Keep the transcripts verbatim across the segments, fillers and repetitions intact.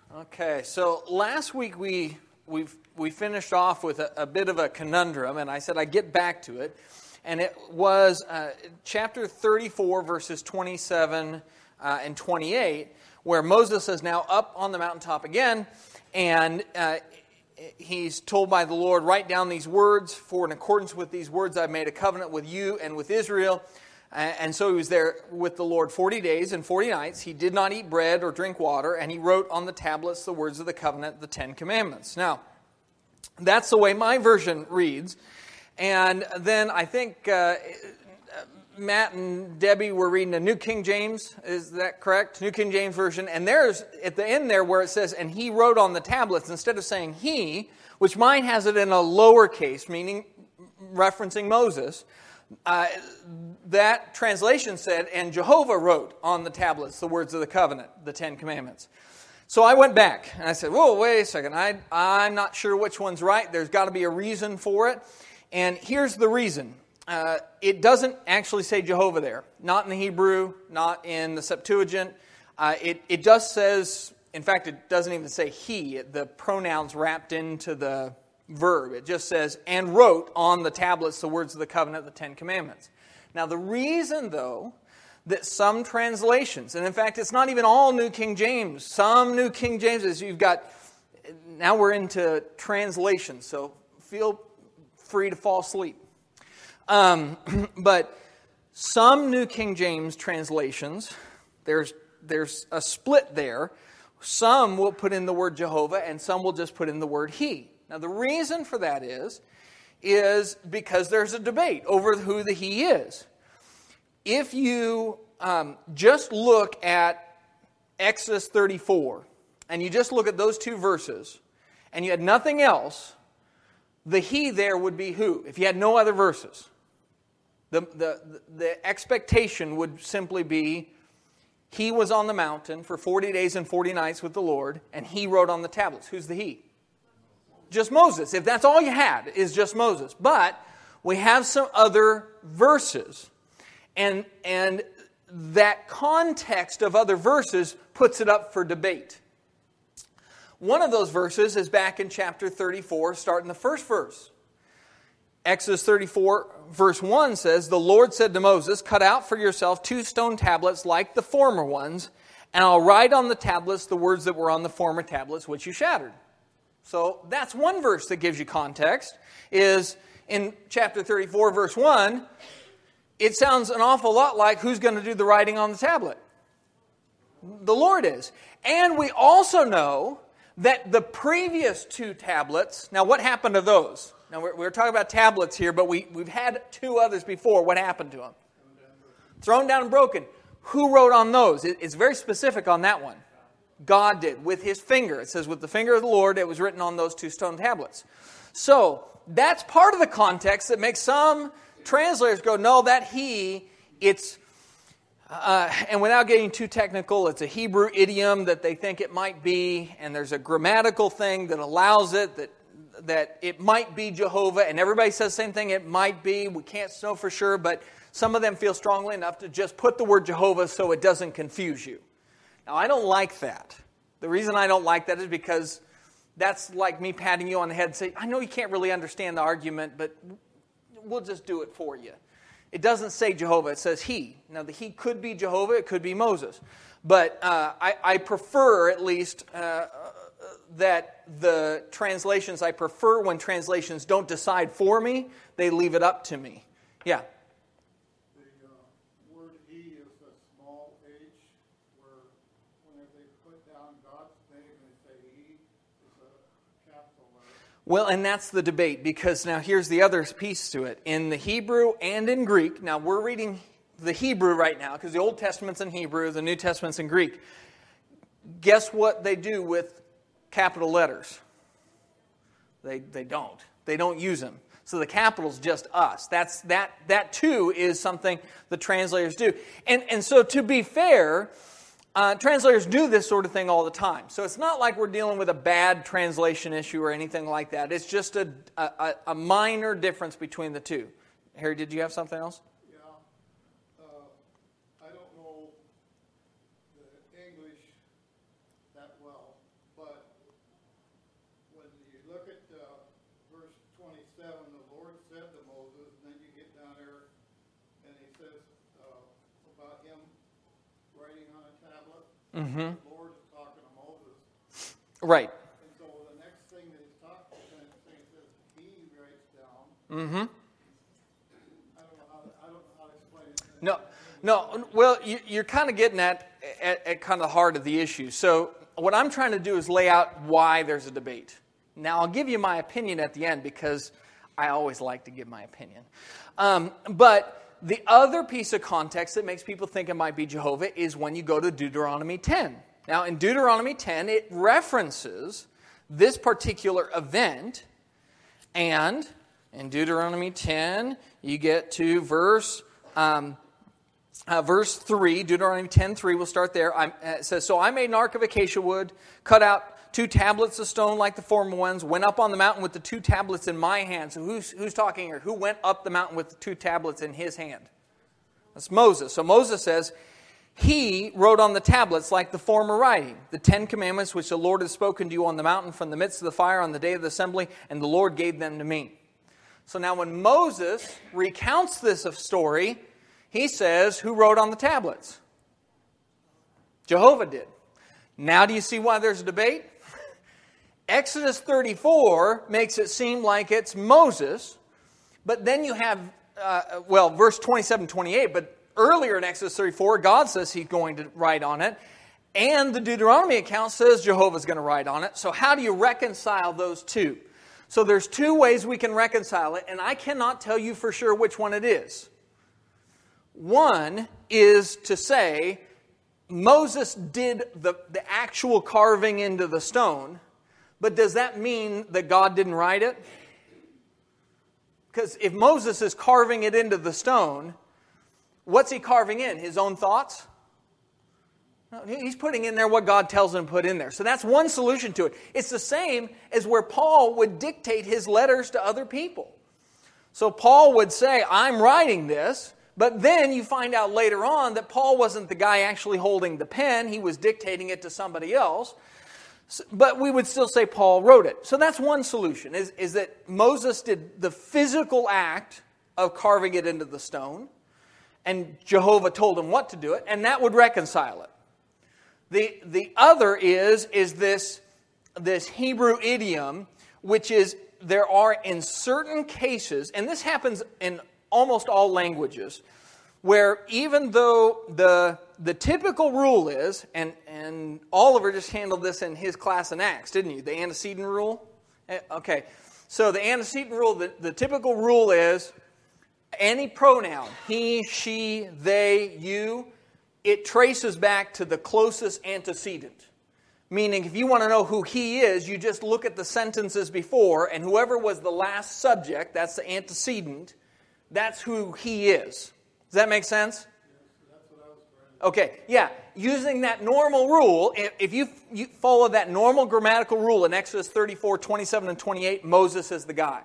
Okay, so last week we we we finished off with a, a bit of a conundrum, and I said I'd get back to it, and it was uh, chapter thirty-four, verses twenty-seven uh, and twenty-eight, where Moses is now up on the mountaintop again, and uh, he's told by the Lord, write down these words, for in accordance with these words I've made a covenant with you and with Israel. And so he was there with the Lord forty days and forty nights. He did not eat bread or drink water, and he wrote on the tablets the words of the covenant, the Ten Commandments. Now, that's the way my version reads. And then I think uh, Matt and Debbie were reading a New King James. Is that correct? New King James Version. And there's, at the end there where it says, and he wrote on the tablets, instead of saying he, which mine has it in a lowercase, meaning referencing Moses, Uh, that translation said, and Jehovah wrote on the tablets the words of the covenant, the Ten Commandments. So I went back and I said, whoa, wait a second. I, I'm not sure which one's right. There's got to be a reason for it. And here's the reason. Uh, it doesn't actually say Jehovah there. Not in the Hebrew, not in the Septuagint. Uh, it, it just says, in fact, it doesn't even say he. The pronoun's wrapped into the verb. It just says, and wrote on the tablets the words of the covenant, the Ten Commandments. Now, the reason, though, that some translations, and in fact, it's not even all New King James. Some New King Jameses, you've got, now we're into translations, so feel free to fall asleep. Um, but some New King James translations, there's there's a split there. Some will put in the word Jehovah, and some will just put in the word he. Now, the reason for that is, is because there's a debate over who the he is. If you um, just look at Exodus thirty-four, and you just look at those two verses, and you had nothing else, the he there would be who? If you had no other verses. The, the, the expectation would simply be, he was on the mountain for forty days and forty nights with the Lord, and he wrote on the tablets. Who's the he? Just Moses. If that's all you had, is just Moses. But we have some other verses. And, and that context of other verses puts it up for debate. One of those verses is back in chapter thirty-four, starting the first verse. Exodus thirty-four, verse one says, the Lord said to Moses, cut out for yourself two stone tablets like the former ones, and I'll write on the tablets the words that were on the former tablets which you shattered. So that's one verse that gives you context, is in chapter thirty-four, verse one, it sounds an awful lot like who's going to do the writing on the tablet? The Lord is. And we also know that the previous two tablets, now what happened to those? Now we're, we're talking about tablets here, but we, we've had two others before. What happened to them? Thrown down and broken. Who wrote on those? It, it's very specific on that one. God did, with his finger. It says, with the finger of the Lord, it was written on those two stone tablets. So, that's part of the context that makes some translators go, no, that he, it's, uh, and without getting too technical, it's a Hebrew idiom that they think it might be, and there's a grammatical thing that allows it, that that it might be Jehovah, and everybody says the same thing, it might be, we can't know for sure, but some of them feel strongly enough to just put the word Jehovah so it doesn't confuse you. Now, I don't like that. The reason I don't like that is because that's like me patting you on the head and saying, I know you can't really understand the argument, but we'll just do it for you. It doesn't say Jehovah, it says he. Now, the he could be Jehovah, it could be Moses. But uh, I, I prefer, at least, uh, that the translations, I prefer when translations don't decide for me, they leave it up to me. Yeah? Well, and that's the debate, because now here's the other piece to it. In the Hebrew and in Greek, now we're reading the Hebrew right now, because the Old Testament's in Hebrew, the New Testament's in Greek. Guess what they do with capital letters? They they don't. They don't use them. So the capital's just us. That's that that too is something the translators do. And and so to be fair, Uh, translators do this sort of thing all the time. So it's not like we're dealing with a bad translation issue or anything like that. It's just a, a, a minor difference between the two. Harry, did you have something else? Yeah. Uh, I don't know the English that well, but when you look at uh, verse twenty-seven, the Lord said to Moses, and then you get down there, and he says uh, about him writing on a tablet. Mm-hmm. The Lord is talking to Moses. Right. And so the next thing that he's talking, the next thing he says, he writes down. Mm-hmm. I don't know how to, I don't know how to explain it. No, no. Well, you, you're kind of getting at, at at kind of the heart of the issue. So what I'm trying to do is lay out why there's a debate. Now, I'll give you my opinion at the end because I always like to give my opinion. Um, but the other piece of context that makes people think it might be Jehovah is when you go to Deuteronomy ten. Now, in Deuteronomy ten, it references this particular event. And in Deuteronomy ten, you get to verse um, uh, verse three, Deuteronomy ten three, we'll start there. I'm, uh, it says, "So I made an ark of acacia wood, cut out two tablets of stone like the former ones, went up on the mountain with the two tablets in my hand." So who's, who's talking here? Who went up the mountain with the two tablets in his hand? That's Moses. So Moses says, "He wrote on the tablets like the former writing, the Ten Commandments which the Lord has spoken to you on the mountain from the midst of the fire on the day of the assembly, and the Lord gave them to me." So now when Moses recounts this story, he says, who wrote on the tablets? Jehovah did. Now do you see why there's a debate? Exodus thirty-four makes it seem like it's Moses, but then you have, uh, well, verse twenty-seven, twenty-eight, but earlier in Exodus thirty-four, God says he's going to write on it, and the Deuteronomy account says Jehovah's going to write on it. So how do you reconcile those two? So there's two ways we can reconcile it, and I cannot tell you for sure which one it is. One is to say Moses did the, the actual carving into the stone, but does that mean that God didn't write it? Because if Moses is carving it into the stone, what's he carving in? His own thoughts? No, he's putting in there what God tells him to put in there. So that's one solution to it. It's the same as where Paul would dictate his letters to other people. So Paul would say, I'm writing this, but then you find out later on that Paul wasn't the guy actually holding the pen. He was dictating it to somebody else. But we would still say Paul wrote it. So that's one solution, is, is that Moses did the physical act of carving it into the stone, and Jehovah told him what to do it, and that would reconcile it. The, the other is, is this, this Hebrew idiom, which is there are in certain cases, and this happens in almost all languages, where even though the, the typical rule is, and, and Oliver just handled this in his class in Acts, didn't you? The antecedent rule? Okay, so the antecedent rule, the, the typical rule is any pronoun, he, she, they, you, it traces back to the closest antecedent. Meaning, if you want to know who he is, you just look at the sentences before, and whoever was the last subject, that's the antecedent, that's who he is. Does that make sense? Okay, yeah. Using that normal rule, if you, you follow that normal grammatical rule in Exodus thirty-four, twenty-seven, and twenty-eight, Moses is the guy.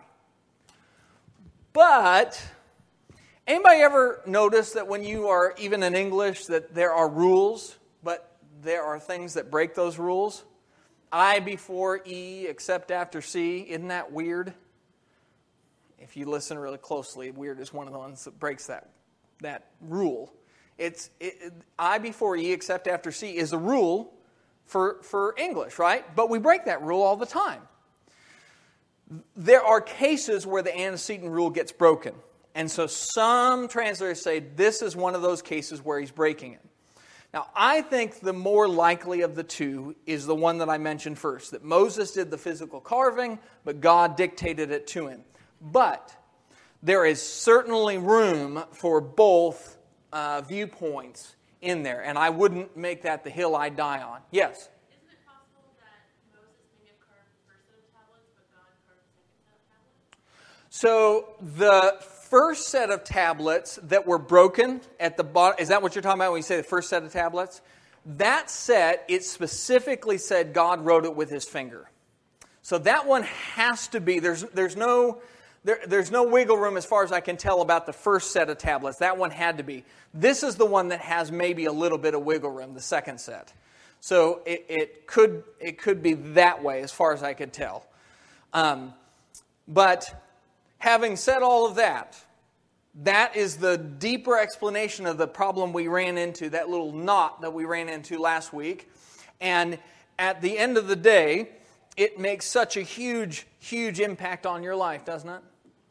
But anybody ever notice that when you are even in English that there are rules, but there are things that break those rules? I before E, except after C. Isn't that weird? If you listen really closely, weird is one of the ones that breaks that, that rule. It's it, it, I before E, except after C is a rule for, for English, right? But we break that rule all the time. There are cases where the antecedent rule gets broken. And so some translators say this is one of those cases where he's breaking it. Now, I think the more likely of the two is the one that I mentioned first, that Moses did the physical carving, but God dictated it to him. But there is certainly room for both uh, viewpoints in there, and I wouldn't make that the hill I die on. Yes? Isn't it possible that Moses may have carved the first set of tablets, but God carved the second set of tablets? So the first set of tablets that were broken at the bottom, is that what you're talking about when you say the first set of tablets? That set, it specifically said God wrote it with his finger. So that one has to be, there's there's no there, there's no wiggle room as far as I can tell about the first set of tablets. That one had to be. This is the one that has maybe a little bit of wiggle room, the second set. So it, it could it could be that way as far as I could tell. Um, but having said all of that, that is the deeper explanation of the problem we ran into, that little knot that we ran into last week. And at the end of the day, it makes such a huge, huge impact on your life, doesn't it?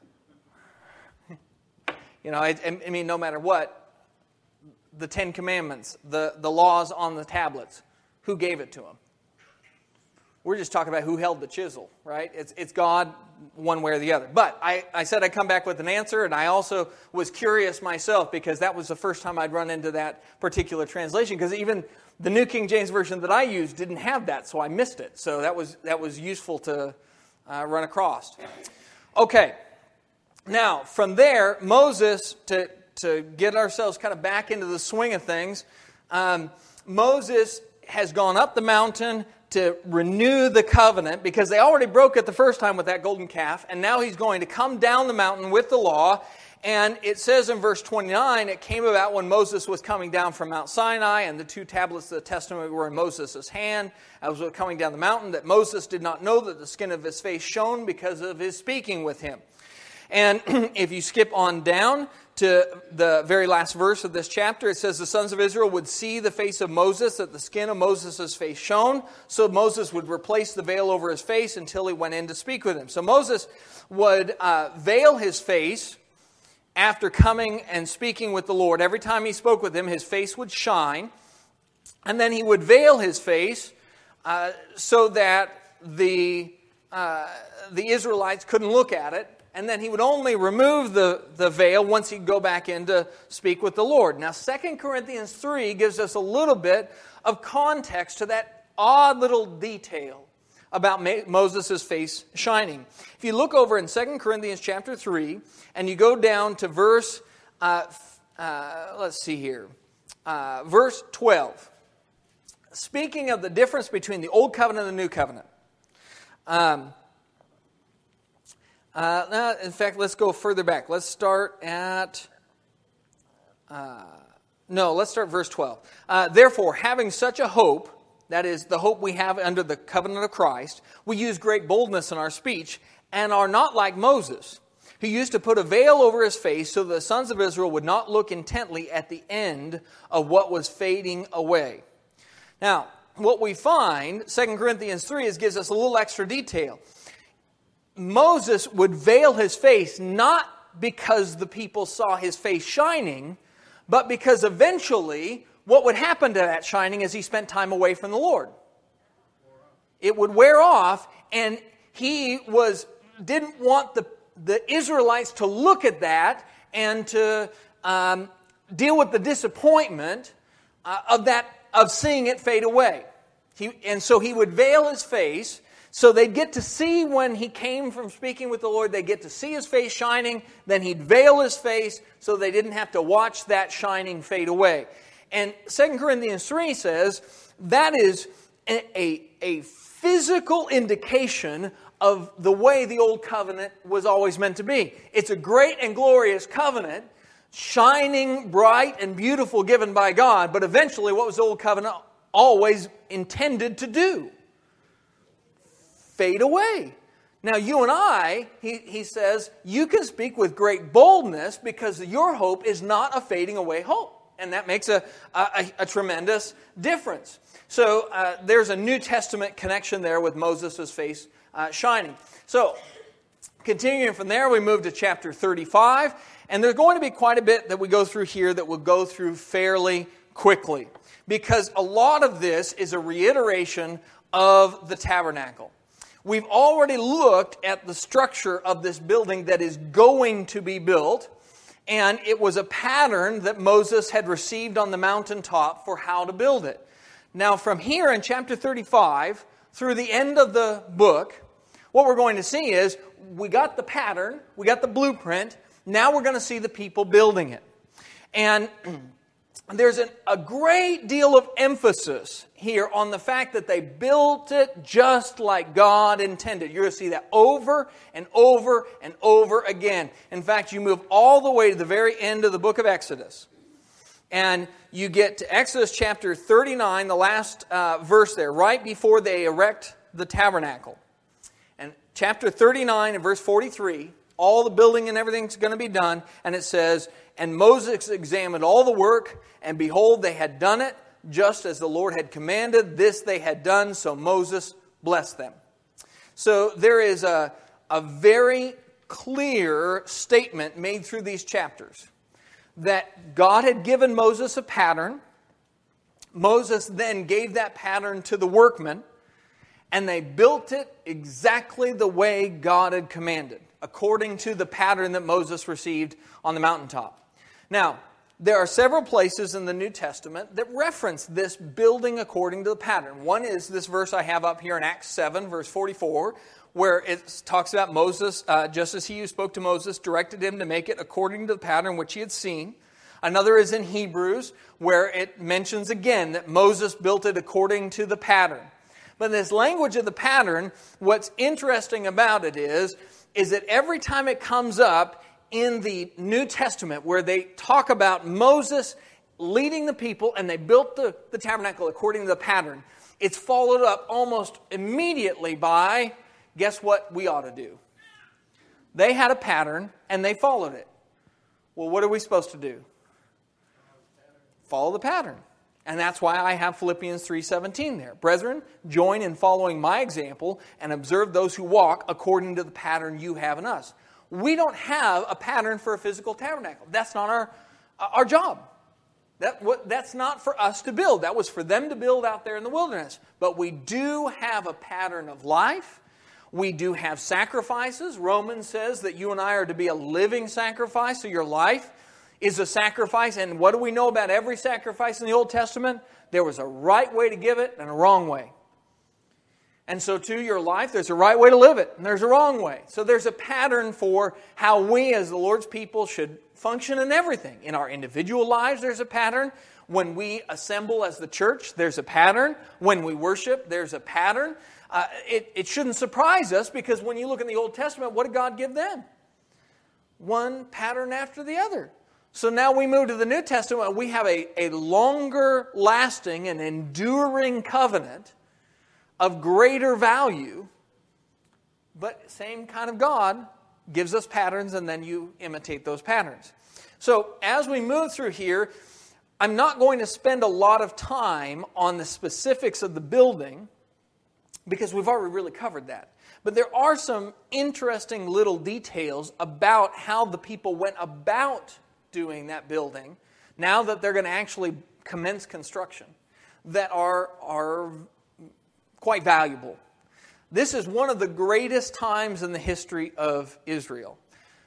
You know, I, I mean, no matter what, the Ten Commandments, the, the laws on the tablets, who gave it to them? We're just talking about who held the chisel, right? It's it's God one way or the other. But I, I said I'd come back with an answer, and I also was curious myself because that was the first time I'd run into that particular translation, because even the New King James Version that I used didn't have that, so I missed it. So that was that was useful to uh, run across. Okay. Now, from there, Moses, to, to get ourselves kind of back into the swing of things, um, Moses has gone up the mountain to renew the covenant, because they already broke it the first time with that golden calf, and now he's going to come down the mountain with the law. And it says in verse twenty-nine, it came about when Moses was coming down from Mount Sinai, and the two tablets of the testimony were in Moses' hand, as was coming down the mountain, that Moses did not know that the skin of his face shone because of his speaking with him. And if you skip on down to the very last verse of this chapter, it says the sons of Israel would see the face of Moses, that the skin of Moses' face shone. So Moses would replace the veil over his face until he went in to speak with him. So Moses would uh, veil his face after coming and speaking with the Lord. Every time he spoke with him, his face would shine. And then he would veil his face uh, so that the, uh, the Israelites couldn't look at it. And then he would only remove the, the veil once he'd go back in to speak with the Lord. Now, Second Corinthians three gives us a little bit of context to that odd little detail about Moses' face shining. If you look over in Second Corinthians chapter three, and you go down to verse, uh, uh, let's see here, uh, verse twelve. Speaking of the difference between the Old Covenant and the New Covenant. Um, Uh, now, in fact, let's go further back. Let's start at, uh, no, let's start verse twelve. Uh, Therefore, having such a hope, that is the hope we have under the covenant of Christ, we use great boldness in our speech and are not like Moses, who used to put a veil over his face so the sons of Israel would not look intently at the end of what was fading away. Now, what we find, Second Corinthians three, is gives us a little extra detail. Moses would veil his face not because the people saw his face shining, but because eventually what would happen to that shining is he spent time away from the Lord. It would wear off, and he was didn't want the, the Israelites to look at that and to um, deal with the disappointment uh, of that of seeing it fade away. He, and so he would veil his face. So they'd get to see when he came from speaking with the Lord, they'd get to see his face shining, then he'd veil his face so they didn't have to watch that shining fade away. And Second Corinthians three says that is a, a, a physical indication of the way the Old Covenant was always meant to be. It's a great and glorious covenant, shining, bright, and beautiful, given by God, but eventually what was the Old Covenant always intended to do? Fade away. Now, you and I, he, he says, you can speak with great boldness because your hope is not a fading away hope. And that makes a, a, a tremendous difference. So, uh, there's a New Testament connection there with Moses' face uh, shining. So, continuing from there, we move to chapter thirty-five. And there's going to be quite a bit that we go through here that we'll go through fairly quickly. Because a lot of this is a reiteration of the tabernacle. We've already looked at the structure of this building that is going to be built, and it was a pattern that Moses had received on the mountaintop for how to build it. Now, from here in chapter thirty-five through the end of the book, what we're going to see is we got the pattern, we got the blueprint, now we're going to see the people building it. And there's an, a great deal of emphasis here on the fact that they built it just like God intended. You're going to see that over and over and over again. In fact, you move all the way to the very end of the book of Exodus. And you get to Exodus chapter thirty-nine, the last uh, verse there, right before they erect the tabernacle. And chapter thirty-nine and verse forty-three, all the building and everything's going to be done. And it says, "And Moses examined all the work, and behold, they had done it, just as the Lord had commanded. This they had done, so Moses blessed them." So there is a, a very clear statement made through these chapters that God had given Moses a pattern. Moses then gave that pattern to the workmen, and they built it exactly the way God had commanded, according to the pattern that Moses received on the mountaintop. Now, there are several places in the New Testament that reference this building according to the pattern. One is this verse I have up here in Acts seven, verse forty-four, where it talks about Moses, uh, just as he who spoke to Moses, directed him to make it according to the pattern which he had seen. Another is in Hebrews, where it mentions again that Moses built it according to the pattern. But this language of the pattern, what's interesting about it is, is that every time it comes up in the New Testament, where they talk about Moses leading the people and they built the, the tabernacle according to the pattern, it's followed up almost immediately by, guess what we ought to do? They had a pattern and they followed it. Well, what are we supposed to do? Follow the pattern. And that's why I have Philippians three seventeen there. "Brethren, join in following my example and observe those who walk according to the pattern you have in us." We don't have a pattern for a physical tabernacle. That's not our, our job. That, what, that's not for us to build. That was for them to build out there in the wilderness. But we do have a pattern of life. We do have sacrifices. Romans says that you and I are to be a living sacrifice. So your life is a sacrifice. And what do we know about every sacrifice in the Old Testament? There was a right way to give it and a wrong way. And so to your life, there's a right way to live it, and there's a wrong way. So there's a pattern for how we as the Lord's people should function in everything. In our individual lives, there's a pattern. When we assemble as the church, there's a pattern. When we worship, there's a pattern. Uh, it, it shouldn't surprise us, because when you look in the Old Testament, what did God give them? One pattern after the other. So now we move to the New Testament, we have a, a longer lasting and enduring covenant of greater value, but same kind of God gives us patterns, and then you imitate those patterns. So as we move through here, I'm not going to spend a lot of time on the specifics of the building, because we've already really covered that. But there are some interesting little details about how the people went about doing that building, now that they're going to actually commence construction, that are are quite valuable. This is one of the greatest times in the history of Israel.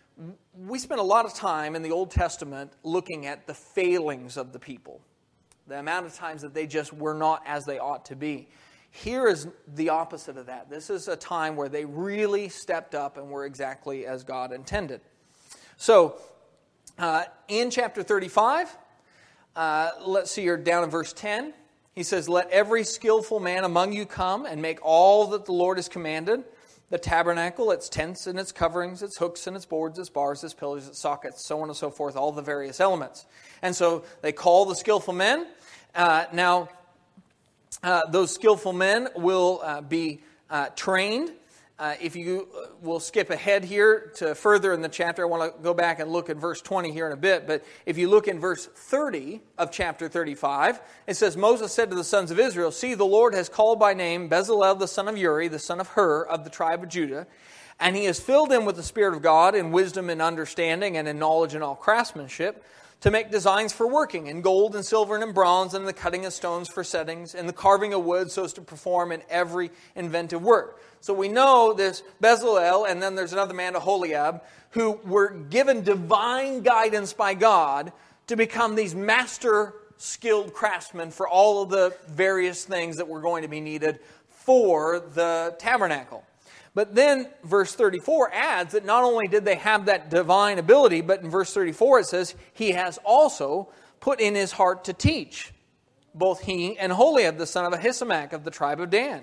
We spent a lot of time in the Old Testament looking at the failings of the people, the amount of times that they just were not as they ought to be. Here is the opposite of that. This is a time where they really stepped up and were exactly as God intended. So, uh, in chapter thirty-five, uh, let's see here down in verse ten. He says, "Let every skillful man among you come and make all that the Lord has commanded, the tabernacle, its tents and its coverings, its hooks and its boards, its bars, its pillars, its sockets, so on and so forth, all the various elements." And so they call the skillful men. Uh, now, uh, those skillful men will uh, be uh, trained. Uh, if you uh, will skip ahead here to further in the chapter, I want to go back and look at verse twenty here in a bit. But if you look in verse thirty of chapter thirty-five, it says, "Moses said to the sons of Israel, See, the Lord has called by name Bezalel the son of Uri, the son of Hur, of the tribe of Judah, and he has filled him with the Spirit of God in wisdom and understanding and in knowledge and all craftsmanship, to make designs for working in gold and silver and in bronze, and in the cutting of stones for settings, and the carving of wood, so as to perform in every inventive work." So we know this Bezalel, and then there's another man, Aholiab, who were given divine guidance by God to become these master skilled craftsmen for all of the various things that were going to be needed for the tabernacle. But then verse thirty-four adds that not only did they have that divine ability, but in verse thirty-four it says, "He has also put in his heart to teach, both he and Aholiab the son of Ahisamach of the tribe of Dan.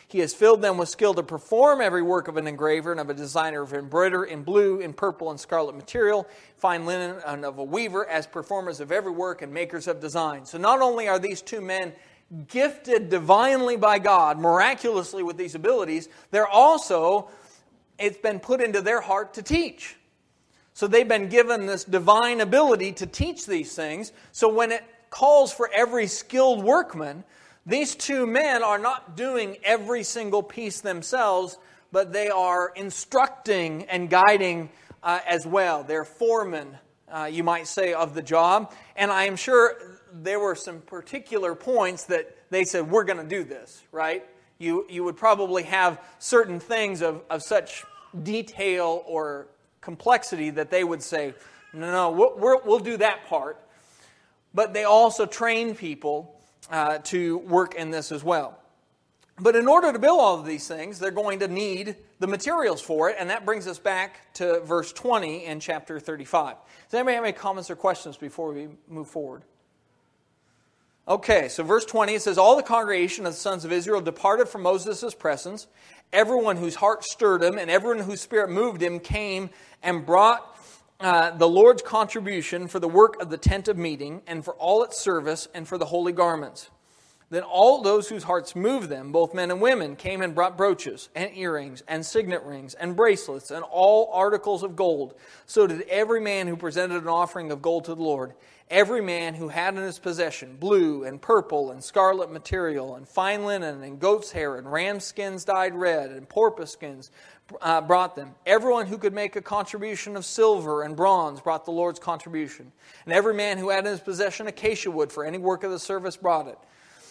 He has filled them with skill to perform every work of an engraver and of a designer of embroider in blue, in purple, and scarlet material, fine linen, and of a weaver, as performers of every work and makers of design. So not only are these two men gifted divinely by God, miraculously with these abilities, they're also, it's been put into their heart to teach. So they've been given this divine ability to teach these things. So when it calls for every skilled workman, these two men are not doing every single piece themselves, but they are instructing and guiding uh, as well. They're foremen, uh, you might say, of the job. And I am sure there were some particular points that they said, we're going to do this, right? You you would probably have certain things of, of such detail or complexity that they would say, no, no, we'll, we'll, we'll do that part. But they also train people uh, to work in this as well. But in order to build all of these things, they're going to need the materials for it, and that brings us back to verse twenty in chapter thirty-five. Does anybody have any comments or questions before we move forward? Okay, so verse twenty, it says, all the congregation of the sons of Israel departed from Moses' presence. Everyone whose heart stirred him and everyone whose spirit moved him came and brought uh, the Lord's contribution for the work of the tent of meeting and for all its service and for the holy garments. Then all those whose hearts moved them, both men and women, came and brought brooches and earrings and signet rings and bracelets and all articles of gold. So did every man who presented an offering of gold to the Lord. Every man who had in his possession blue and purple and scarlet material and fine linen and goat's hair and ram skins dyed red and porpoise skins uh, brought them. Everyone who could make a contribution of silver and bronze brought the Lord's contribution. And every man who had in his possession acacia wood for any work of the service brought it.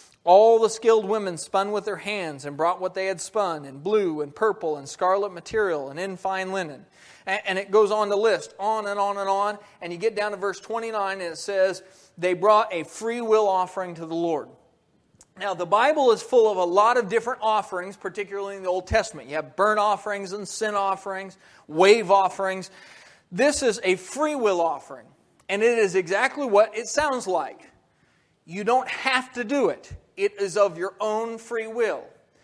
All the skilled women spun with their hands and brought what they had spun in blue and purple and scarlet material and in fine linen. And it goes on to list on and on and on. And you get down to verse twenty-nine and it says, they brought a free will offering to the Lord. Now the Bible is full of a lot of different offerings, particularly in the Old Testament. You have burnt offerings and sin offerings, wave offerings. This is a free will offering. And it is exactly what it sounds like. You don't have to do it. It is of your own free will.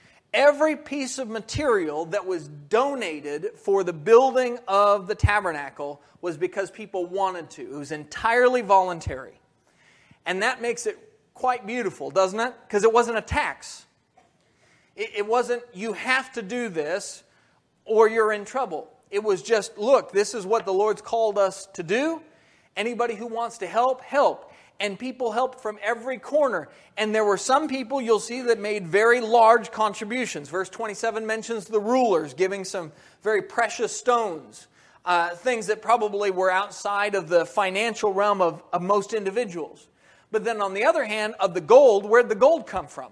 Every piece of material that was donated for the building of the tabernacle was because people wanted to. It was entirely voluntary. And that makes it quite beautiful, doesn't it? Because it wasn't a tax. It, it wasn't, you have to do this or you're in trouble. It was just, look, this is what the Lord's called us to do. Anybody who wants to help, help. And people helped from every corner. And there were some people you'll see that made very large contributions. Verse twenty-seven mentions the rulers giving some very precious stones. Uh, things that probably were outside of the financial realm of, of most individuals. But then on the other hand, of the gold, where'd the gold come from?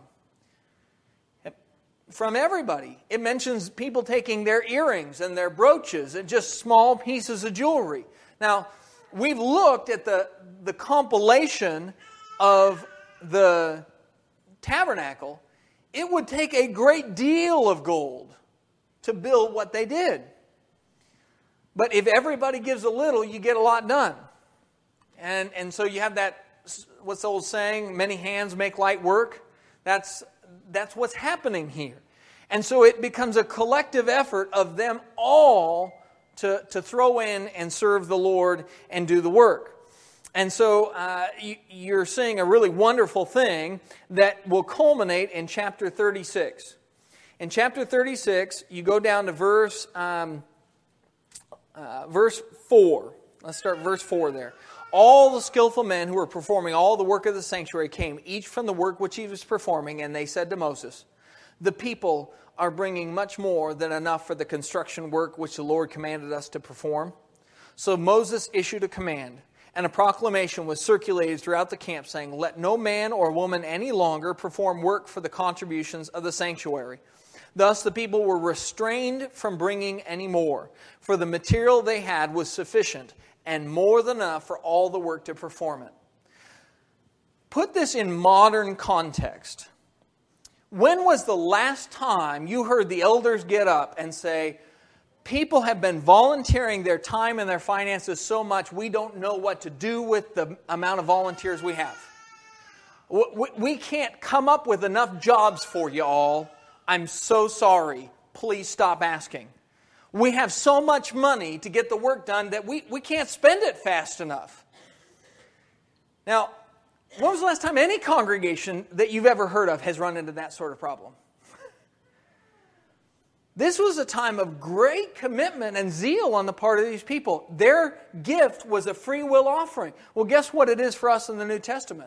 From everybody. It mentions people taking their earrings and their brooches and just small pieces of jewelry. Now, we've looked at the, the compilation of the tabernacle. It would take a great deal of gold to build what they did. But if everybody gives a little, you get a lot done. And, and so you have that, what's the old saying, many hands make light work. That's, that's what's happening here. And so it becomes a collective effort of them all To, to throw in and serve the Lord and do the work. And so uh, you, you're seeing a really wonderful thing that will culminate in chapter thirty-six. In chapter thirty-six, you go down to verse, um, uh, verse four. Let's start verse four there. All the skillful men who were performing all the work of the sanctuary came, each from the work which he was performing, and they said to Moses, the people are bringing much more than enough for the construction work which the Lord commanded us to perform. So Moses issued a command, and a proclamation was circulated throughout the camp saying, let no man or woman any longer perform work for the contributions of the sanctuary. Thus the people were restrained from bringing any more, for the material they had was sufficient and more than enough for all the work to perform it. Put this in modern context. When was the last time you heard the elders get up and say, people have been volunteering their time and their finances so much we don't know what to do with the amount of volunteers we have? We can't come up with enough jobs for you all. I'm so sorry. Please stop asking. We have so much money to get the work done that we, we can't spend it fast enough. Now, when was the last time any congregation that you've ever heard of has run into that sort of problem? This was a time of great commitment and zeal on the part of these people. Their gift was a free will offering. Well, guess what it is for us in the New Testament?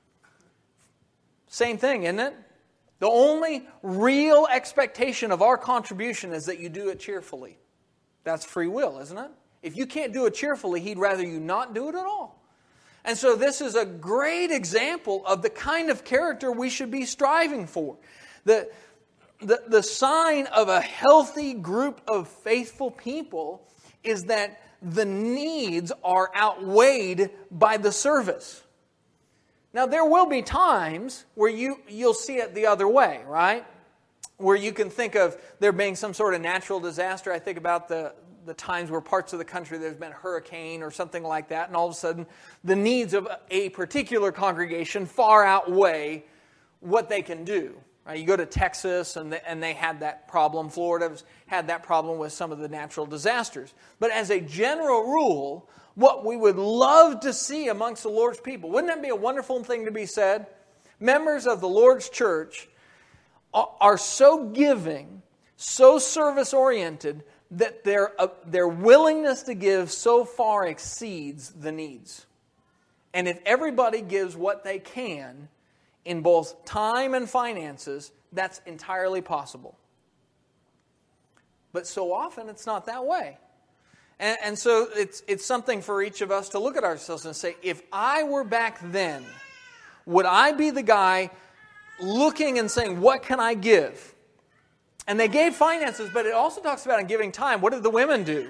Same thing, isn't it? The only real expectation of our contribution is that you do it cheerfully. That's free will, isn't it? If you can't do it cheerfully, He'd rather you not do it at all. And so this is a great example of the kind of character we should be striving for. The, the, the sign of a healthy group of faithful people is that the needs are outweighed by the service. Now, there will be times where you, you'll see it the other way, right? Where you can think of there being some sort of natural disaster. I think about the, the times where parts of the country there's been a hurricane or something like that, and all of a sudden the needs of a particular congregation far outweigh what they can do. Right? You go to Texas, and they, and they had that problem. Florida's had that problem with some of the natural disasters. But as a general rule, what we would love to see amongst the Lord's people, wouldn't that be a wonderful thing to be said? Members of the Lord's church are so giving, so service-oriented, that their, uh, their willingness to give so far exceeds the needs. And if everybody gives what they can in both time and finances, that's entirely possible. But so often it's not that way. And, and so it's, it's something for each of us to look at ourselves and say, if I were back then, would I be the guy looking and saying, what can I give? And they gave finances, but it also talks about in giving time. What did the women do?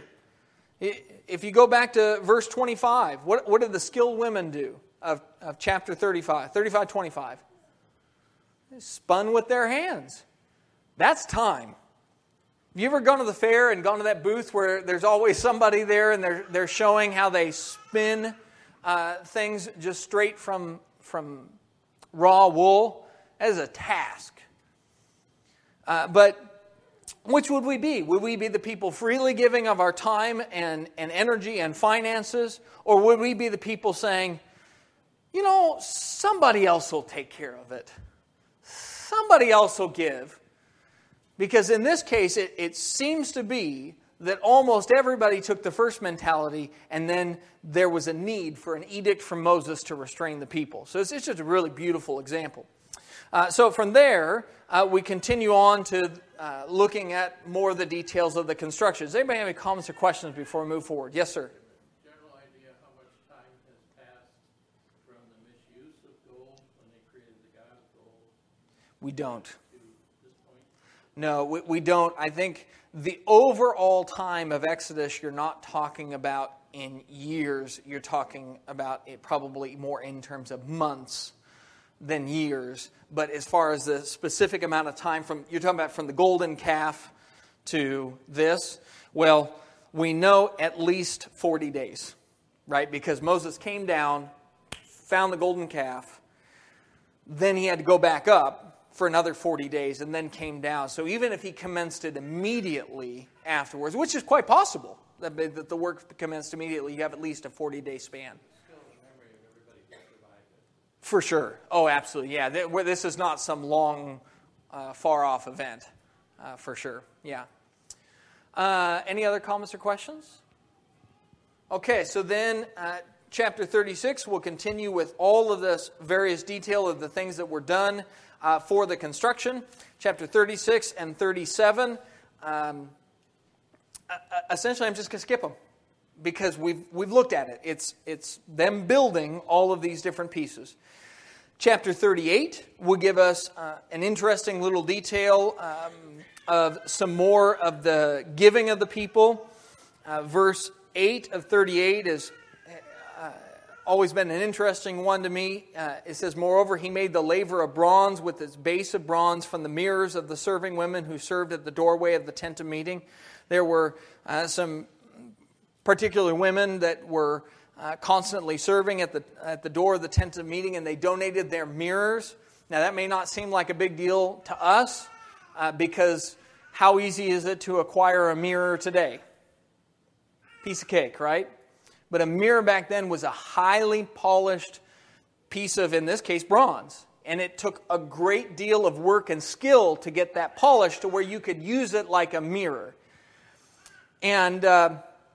If you go back to verse twenty-five, what, what did the skilled women do of, of chapter thirty-five, thirty-five twenty-five? They spun with their hands. That's time. Have you ever gone to the fair and gone to that booth where there's always somebody there and they're, they're showing how they spin uh, things just straight from, from raw wool? That is a task. Uh, but which would we be? Would we be the people freely giving of our time and, and energy and finances? Or would we be the people saying, you know, somebody else will take care of it. Somebody else will give. Because in this case, it, it seems to be that almost everybody took the first mentality, and then there was a need for an edict from Moses to restrain the people. So it's, it's just a really beautiful example. Uh, so from there, uh, we continue on to uh, looking at more of the details of the construction. Does anybody have any comments or questions before we move forward? Yes, sir. General idea how much time has passed from the misuse of gold when they created the god of gold? We don't. To this point? No, we, we don't. I think the overall time of Exodus, you're not talking about in years. You're talking about it probably more in terms of months than years. But as far as the specific amount of time from, you're talking about from the golden calf to this, well, we know at least forty days, right? Because Moses came down, found the golden calf, then he had to go back up for another forty days and then came down. So even if he commenced it immediately afterwards, which is quite possible, that the work commenced immediately, you have at least a forty-day span. For sure. Oh, absolutely. Yeah, this is not some long, uh, far-off event, uh, for sure. Yeah. Uh, any other comments or questions? Okay, so then uh, chapter thirty-six will continue with all of this various detail of the things that were done uh, for the construction. Chapter thirty-six and thirty-seven, um, essentially I'm just going to skip them because we've we've looked at it. It's it's them building all of these different pieces. Chapter thirty-eight will give us uh, an interesting little detail um, of some more of the giving of the people. Uh, verse eight of thirty-eight has uh, always been an interesting one to me. Uh, it says, moreover, he made the laver of bronze with its base of bronze from the mirrors of the serving women who served at the doorway of the tent of meeting. There were uh, some particular women that were Uh, constantly serving at the at the door of the tent of meeting, and they donated their mirrors. Now, that may not seem like a big deal to us, uh, because how easy is it to acquire a mirror today? Piece of cake, right? But a mirror back then was a highly polished piece of, in this case, bronze. And it took a great deal of work and skill to get that polished to where you could use it like a mirror. And, uh,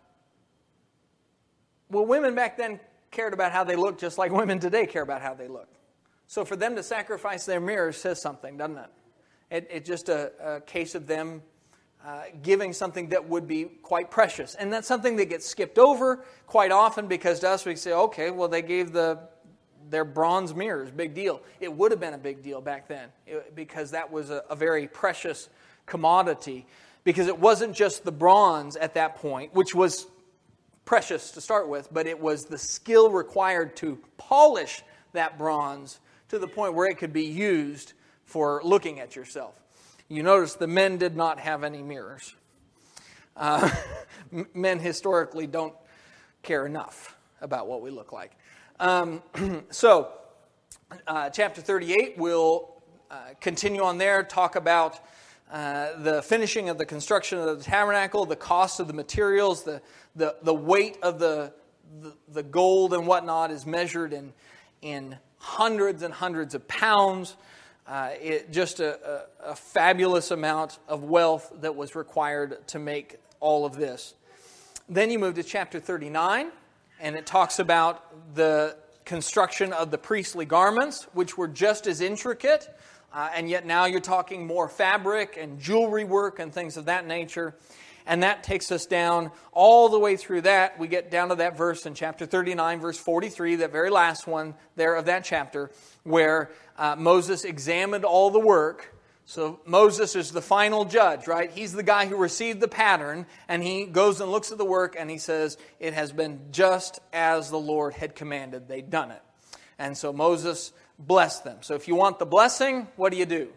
well, women back then cared about how they looked just like women today care about how they look. So for them to sacrifice their mirrors says something, doesn't it? It, it's just a, a case of them uh, giving something that would be quite precious. And that's something that gets skipped over quite often because to us we say, okay, well, they gave the their bronze mirrors, big deal. It would have been a big deal back then it, because that was a, a very precious commodity. Because it wasn't just the bronze at that point, which was precious to start with, but it was the skill required to polish that bronze to the point where it could be used for looking at yourself. You notice the men did not have any mirrors. Uh, men historically don't care enough about what we look like. Um, so, uh, chapter thirty-eight, we'll uh, continue on there, talk about uh, the finishing of the construction of the tabernacle, the cost of the materials, the the, the weight of the, the the gold and whatnot is measured in in hundreds and hundreds of pounds. Uh, it, just a, a, a fabulous amount of wealth that was required to make all of this. Then you move to chapter thirty-nine. And it talks about the construction of the priestly garments, which were just as intricate. Uh, and yet now you're talking more fabric and jewelry work and things of that nature. And that takes us down all the way through that. We get down to that verse in chapter thirty-nine, verse forty-three, that very last one there of that chapter, where uh, Moses examined all the work. So Moses is the final judge, right? He's the guy who received the pattern, and he goes and looks at the work, and he says, it has been just as the Lord had commanded. They'd done it. And so Moses blessed them. So if you want the blessing, what do you do?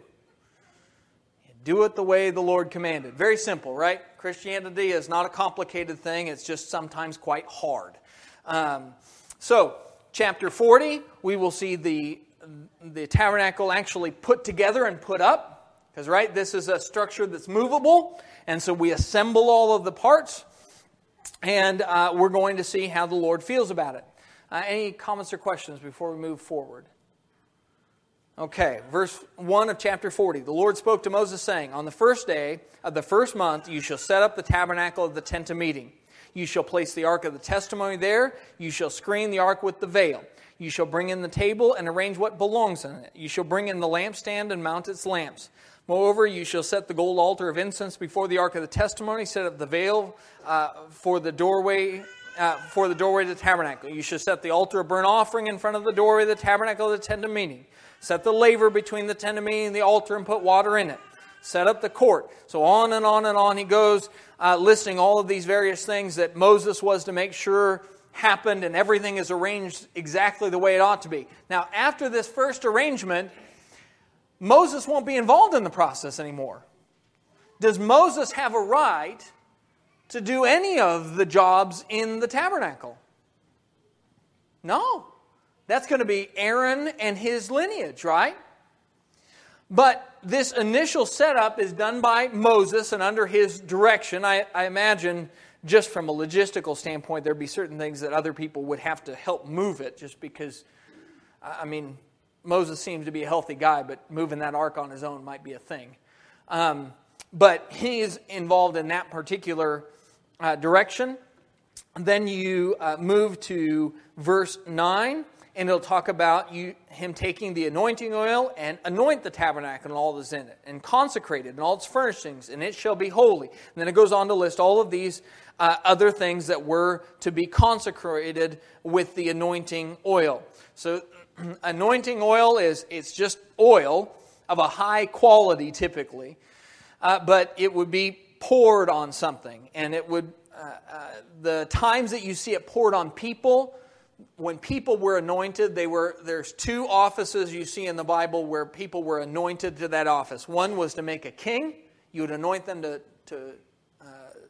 You do it the way the Lord commanded. Very simple, right? Christianity is not a complicated thing. It's just sometimes quite hard. Um, so, chapter forty, we will see the, the tabernacle actually put together and put up. Because, right, this is a structure that's movable, and so we assemble all of the parts, and uh, we're going to see how the Lord feels about it. Uh, any comments or questions before we move forward? Okay, verse one of chapter forty. The Lord spoke to Moses, saying, on the first day of the first month you shall set up the tabernacle of the tent of meeting. You shall place the ark of the testimony there. You shall screen the ark with the veil. You shall bring in the table and arrange what belongs in it. You shall bring in the lampstand and mount its lamps. Moreover, you shall set the gold altar of incense before the ark of the testimony. Set up the veil uh, for the doorway uh, for the doorway of the tabernacle. You shall set the altar of burnt offering in front of the doorway of the tabernacle of the tent of meeting. Set the laver between the tent of meeting and the altar and put water in it. Set up the court. So on and on and on he goes, uh, listing all of these various things that Moses was to make sure happened, and everything is arranged exactly the way it ought to be. Now, after this first arrangement, Moses won't be involved in the process anymore. Does Moses have a right to do any of the jobs in the tabernacle? No. That's going to be Aaron and his lineage, right? But this initial setup is done by Moses and under his direction. I, I imagine just from a logistical standpoint, there'd be certain things that other people would have to help move it just because, I mean, Moses seems to be a healthy guy, but moving that ark on his own might be a thing. Um, but he's involved in that particular uh, direction. Then you uh, move to verse nine, and it'll talk about you him taking the anointing oil and anoint the tabernacle and all that's in it, and consecrate it and all its furnishings, and it shall be holy. And then it goes on to list all of these uh, other things that were to be consecrated with the anointing oil. So anointing oil is it's just oil of a high quality typically, uh, but it would be poured on something, and it would uh, uh, the times that you see it poured on people. When people were anointed, they were there's two offices you see in the Bible where people were anointed to that office. One was to make a king. You would anoint them to, to uh,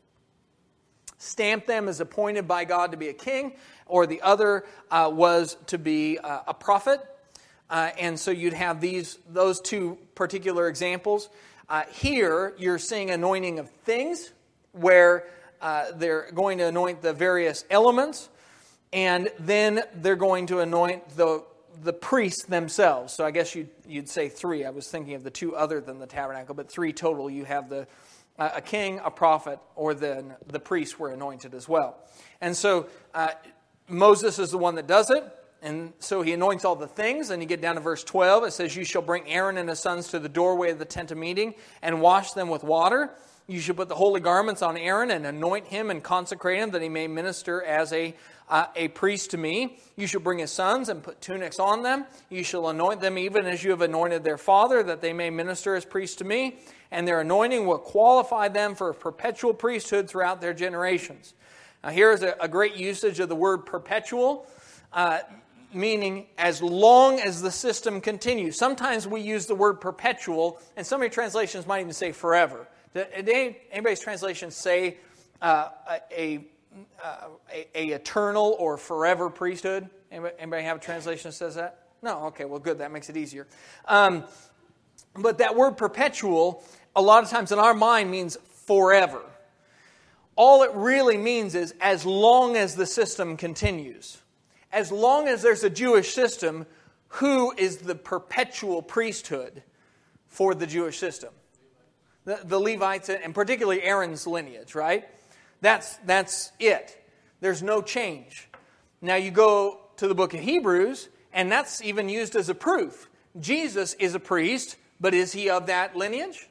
stamp them as appointed by God to be a king. Or the other uh, was to be uh, a prophet. Uh, and so you'd have these those two particular examples. Uh, here, you're seeing anointing of things, where uh, they're going to anoint the various elements, and then they're going to anoint the the priests themselves. So I guess you'd, you'd say three. I was thinking of the two other than the tabernacle, but three total. You have the uh, a king, a prophet, or then the priests were anointed as well. And so uh, Moses is the one that does it. And so he anoints all the things. And you get down to verse twelve. It says, you shall bring Aaron and his sons to the doorway of the tent of meeting and wash them with water. You shall put the holy garments on Aaron and anoint him and consecrate him that he may minister as a uh, a priest to me. You shall bring his sons and put tunics on them. You shall anoint them even as you have anointed their father, that they may minister as priests to me. And their anointing will qualify them for a perpetual priesthood throughout their generations. Now here is a, a great usage of the word perpetual, uh, meaning as long as the system continues. Sometimes we use the word perpetual, and some of your translations might even say forever. Did anybody's translation say uh, a, a, a, a eternal or forever priesthood? Anybody, anybody have a translation that says that? No? Okay, well good, that makes it easier. Um, but that word perpetual, a lot of times in our mind, means forever. All it really means is as long as the system continues. As long as there's a Jewish system, who is the perpetual priesthood for the Jewish system? The, the Levites, and particularly Aaron's lineage, right? That's, that's it. There's no change. Now you go to the book of Hebrews, and that's even used as a proof. Jesus is a priest, but is he of that lineage?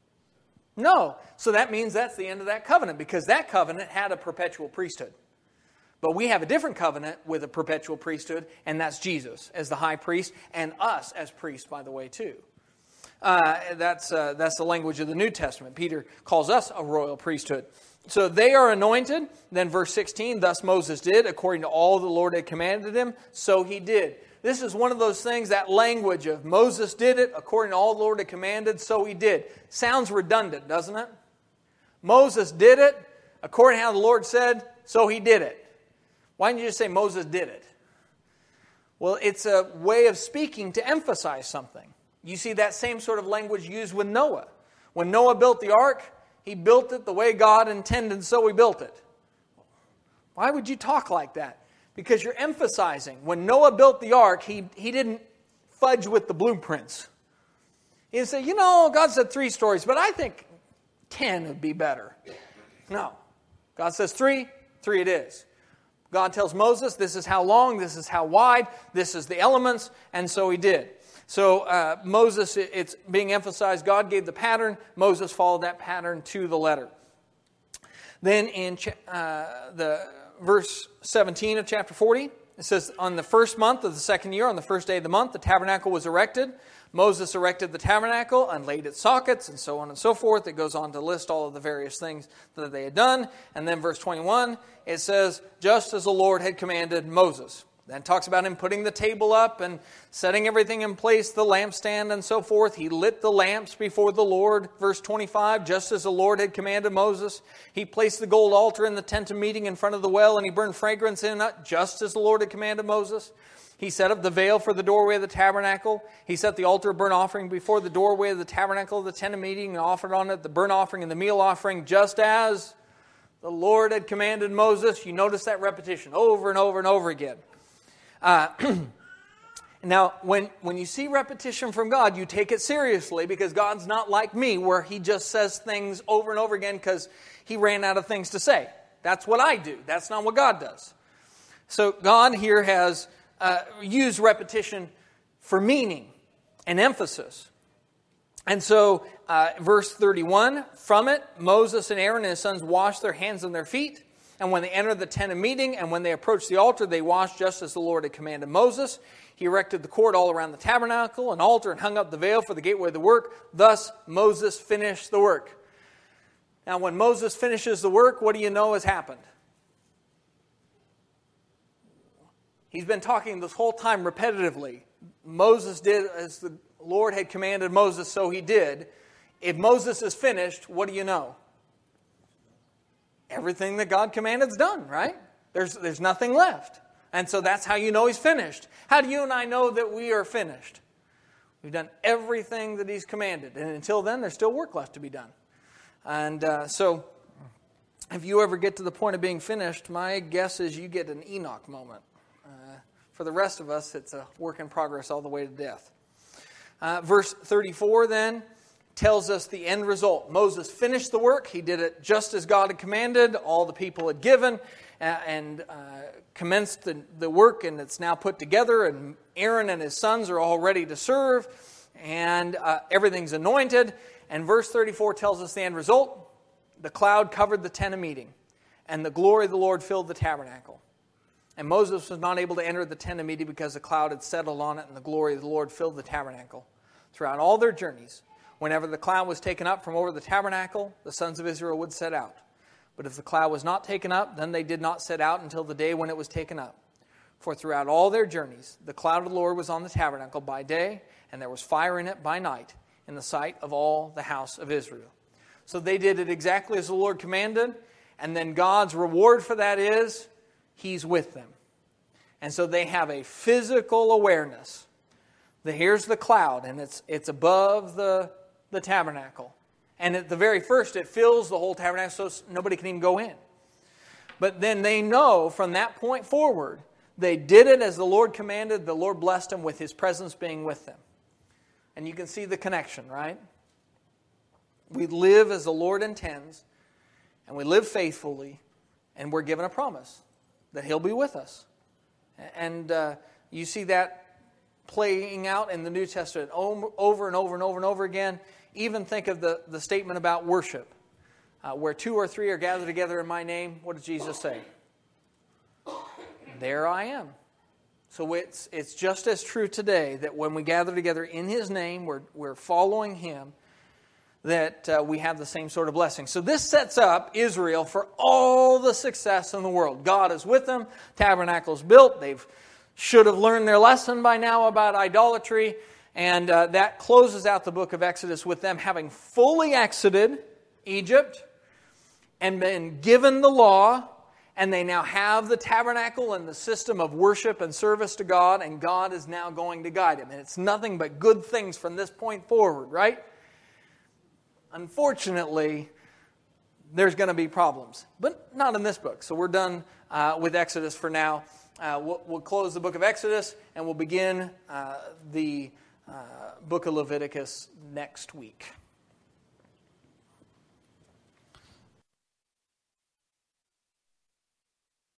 No. So that means that's the end of that covenant, because that covenant had a perpetual priesthood. But we have a different covenant with a perpetual priesthood, and that's Jesus as the high priest, and us as priests, by the way, too. Uh, that's uh, that's the language of the New Testament. Peter calls us a royal priesthood. So they are anointed. Then verse sixteen, thus Moses did, according to all the Lord had commanded him, so he did. This is one of those things, that language of Moses did it, according to all the Lord had commanded, so he did. Sounds redundant, doesn't it? Moses did it, according to how the Lord said, so he did it. Why didn't you just say Moses did it? Well, it's a way of speaking to emphasize something. You see that same sort of language used with Noah. When Noah built the ark, he built it the way God intended, so he built it. Why would you talk like that? Because you're emphasizing. When Noah built the ark, he, he didn't fudge with the blueprints. He didn't say, you know, God said three stories, but I think ten would be better. No. God says three, three it is. God tells Moses, this is how long, this is how wide, this is the elements, and so he did. So uh, Moses, it's being emphasized, God gave the pattern, Moses followed that pattern to the letter. Then in uh, the verse seventeen of chapter forty, it says, on the first month of the second year, on the first day of the month, the tabernacle was erected. Moses erected the tabernacle and laid its sockets, and so on and so forth. It goes on to list all of the various things that they had done. And then verse twenty-one, it says, just as the Lord had commanded Moses. Then it talks about him putting the table up and setting everything in place, the lampstand and so forth. He lit the lamps before the Lord. Verse twenty-five, just as the Lord had commanded Moses. He placed the gold altar in the tent of meeting in front of the well, and he burned fragrance in it, just as the Lord had commanded Moses. He set up the veil for the doorway of the tabernacle. He set the altar of burnt offering before the doorway of the tabernacle of the tent of meeting and offered on it the burnt offering and the meal offering, just as the Lord had commanded Moses. You notice that repetition over and over and over again. Uh, now, when, when you see repetition from God, you take it seriously, because God's not like me, where he just says things over and over again because he ran out of things to say. That's what I do. That's not what God does. So God here has uh, used repetition for meaning and emphasis. And so, uh, verse thirty-one, from it, Moses and Aaron and his sons washed their hands and their feet. And when they entered the tent of meeting, and when they approached the altar, they washed just as the Lord had commanded Moses. He erected the court all around the tabernacle, an altar, and hung up the veil for the gateway of the work. Thus, Moses finished the work. Now, when Moses finishes the work, what do you know has happened? He's been talking this whole time repetitively. Moses did as the Lord had commanded Moses, so he did. If Moses is finished, what do you know? Everything that God commanded is done, right? There's, there's nothing left. And so that's how you know He's finished. How do you and I know that we are finished? We've done everything that He's commanded. And until then, there's still work left to be done. And uh, so, if you ever get to the point of being finished, my guess is you get an Enoch moment. Uh, for the rest of us, it's a work in progress all the way to death. Uh, verse thirty-four then tells us the end result. Moses finished the work. He did it just as God had commanded. All the people had given uh, and uh, commenced the, the work, and it's now put together, and Aaron and his sons are all ready to serve, and uh, everything's anointed. And verse thirty-four tells us the end result. The cloud covered the tent of meeting, and the glory of the Lord filled the tabernacle. And Moses was not able to enter the tent of meeting because the cloud had settled on it, and the glory of the Lord filled the tabernacle. Throughout all their journeys, whenever the cloud was taken up from over the tabernacle, the sons of Israel would set out. But if the cloud was not taken up, then they did not set out until the day when it was taken up. For throughout all their journeys, the cloud of the Lord was on the tabernacle by day, and there was fire in it by night, in the sight of all the house of Israel. So they did it exactly as the Lord commanded, and then God's reward for that is He's with them. And so they have a physical awareness that here's the cloud, and it's it's above the, the tabernacle. And at the very first, it fills the whole tabernacle so nobody can even go in. But then they know from that point forward, they did it as the Lord commanded. The Lord blessed them with His presence being with them. And you can see the connection, right? We live as the Lord intends, and we live faithfully, and we're given a promise that He'll be with us. And uh, you see that playing out in the New Testament over and over and over and over again. Even think of the, the statement about worship. Uh, where two or three are gathered together in my name, what does Jesus say? There I am. So it's it's just as true today that when we gather together in His name, we're, we're following Him, that uh, we have the same sort of blessing. So this sets up Israel for all the success in the world. God is with them. Tabernacle's built. They should have learned their lesson by now about idolatry. And uh, that closes out the book of Exodus with them having fully exited Egypt and been given the law. And they now have the tabernacle and the system of worship and service to God. And God is now going to guide them. And it's nothing but good things from this point forward, right? Unfortunately, there's going to be problems, but not in this book. So we're done uh, with Exodus for now. Uh, we'll, we'll close the book of Exodus, and we'll begin uh, the uh, book of Leviticus next week.